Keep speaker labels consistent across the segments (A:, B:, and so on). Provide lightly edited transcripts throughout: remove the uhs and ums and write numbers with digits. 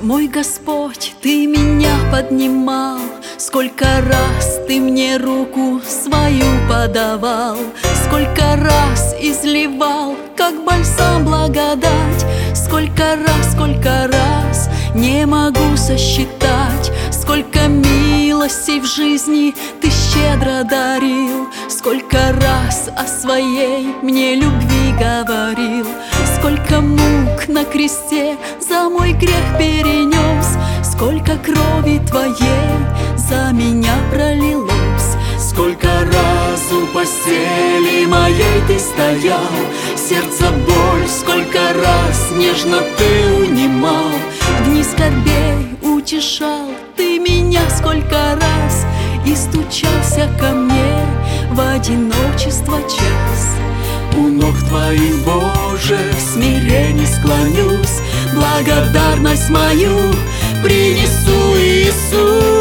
A: Мой Господь, Ты меня поднимал, сколько раз Ты мне руку свою подавал, сколько раз изливал, как бальзам благодать, сколько раз не могу сосчитать, сколько милостей в жизни Ты щедро дарил, сколько раз о своей мне любви говорил, сколько мук на кресте за мой грех перенес, сколько крови Твоей за меня пролилось. Сколько раз у постели моей Ты стоял, сердце боль, сколько раз нежно Ты унимал, в дни скорбей утешал Ты меня сколько раз, и стучался ко мне в одиночество час. У ног Твоих, Боже, в смирении склонюсь, благодарность мою принесу, Иисус,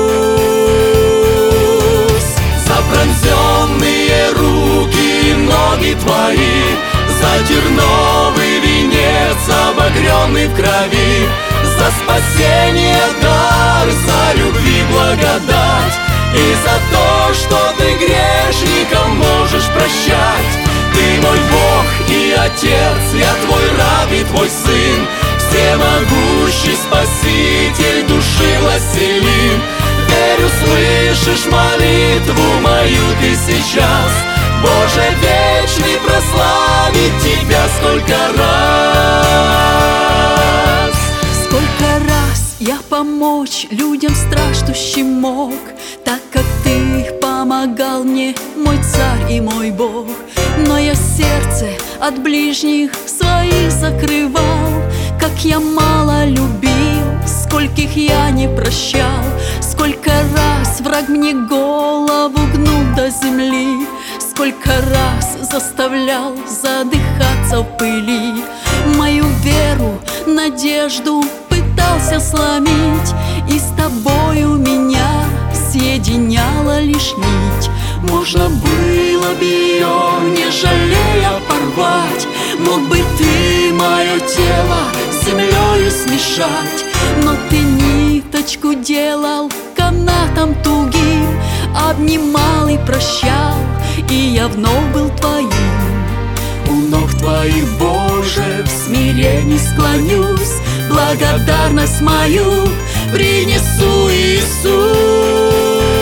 A: за пронзенные руки и ноги Твои, за терновый венец, обогренный в крови, за спасение дар, за любви благодать, и за то, что Ты грешникам можешь прощать. Ты мой Бог и Отец, я Твой раб и Твой Сын, всемогущий Спаситель души властелин. Верю, слышишь молитву мою Ты сейчас, Боже вечный, прославить Тебя сколько раз. Сколько раз я помочь людям страждущим мог, так как Ты помогал мне, мой Царь и мой Бог. Но я сердце от ближних своих закрывал, как я мало любил, скольких я не прощал, сколько раз враг мне голову гнул до земли, сколько раз заставлял задыхаться в пыли. Мою веру, надежду пытался сломить, и с Тобою меня соединяла лишь нить. Можно было бы ее, не жалея, порвать, мог бы Ты мое тело с землею смешать, но Ты ниточку делал канатом тугим, обнимал и прощал, и я вновь был Твоим. У ног Твоих, Боже, в смирении склонюсь, благодарность мою принесу, Иисус,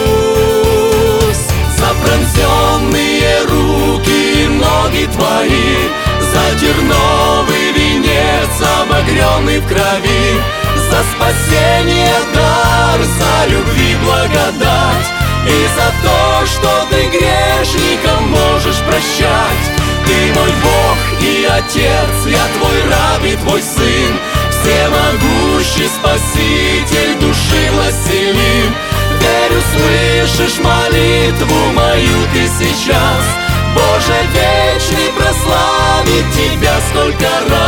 A: за пронзенные руки и ноги Твои, за терновый венец, обогренный в крови, за спасение дар, за любви благодать, и за то, что Ты грешникам можешь прощать. Ты мой Бог и Отец, я Твой раб и Твой Сын, всемогущий Спаситель души властелин. Верю, слышишь молитву мою Ты сейчас, Боже вечный, прославить Тебя сколько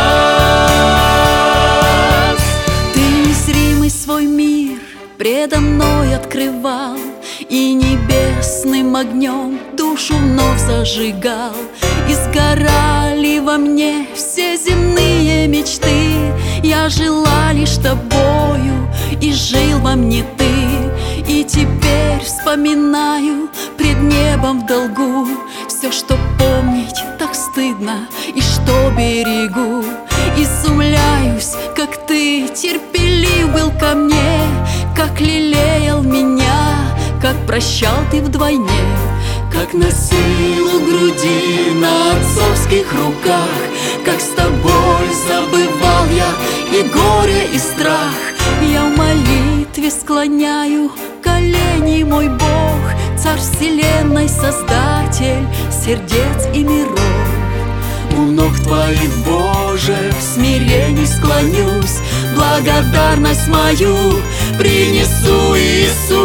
A: раз. Ты незримый свой мир предо мной открывал, и небесным огнем душу вновь зажигал, и сгорали во мне все земные мечты. Я жила лишь Тобою, и жил во мне Ты, и теперь вспоминаю пред небом в долгу все, что помнить так стыдно и что берегу. Изумляюсь, как Ты терпелив был ко мне, как лелеял меня, как прощал Ты вдвойне, как носил у груди на отцовских руках, как с Тобой забывал я и горе, и страх. Я в молитве склоняю колени, мой Бог, Царь вселенной, Создатель сердец и миров. У ног Твоих, Боже, в смирении склонюсь, благодарность мою принесу, Иисус,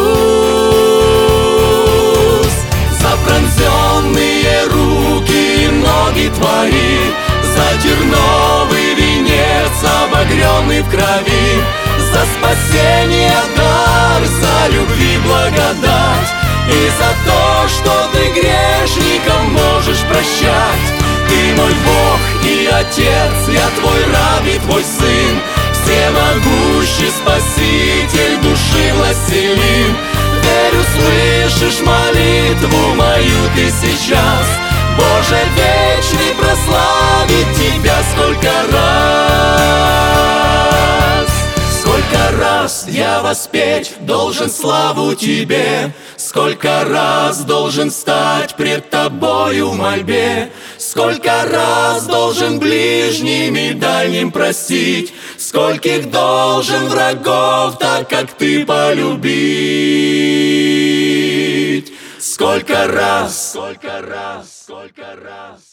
A: за пронзенные руки и ноги Твои, за терновый венец, обогренный в крови, за спасение дар, за любви благодать, и за то, что Ты грешникам можешь прощать. Ты мой Бог и Отец, я Твой раб и Твой Сын,
B: всемогущий Спаситель души властелин. Верю, слышишь молитву мою ты сейчас. Боже вечный, прославить Тебя сколько раз я воспеть должен славу Тебе, сколько раз должен стать пред Тобою в мольбе, сколько раз должен ближним и дальним простить, скольких должен врагов, так как Ты полюбить. Сколько раз, сколько раз, сколько раз.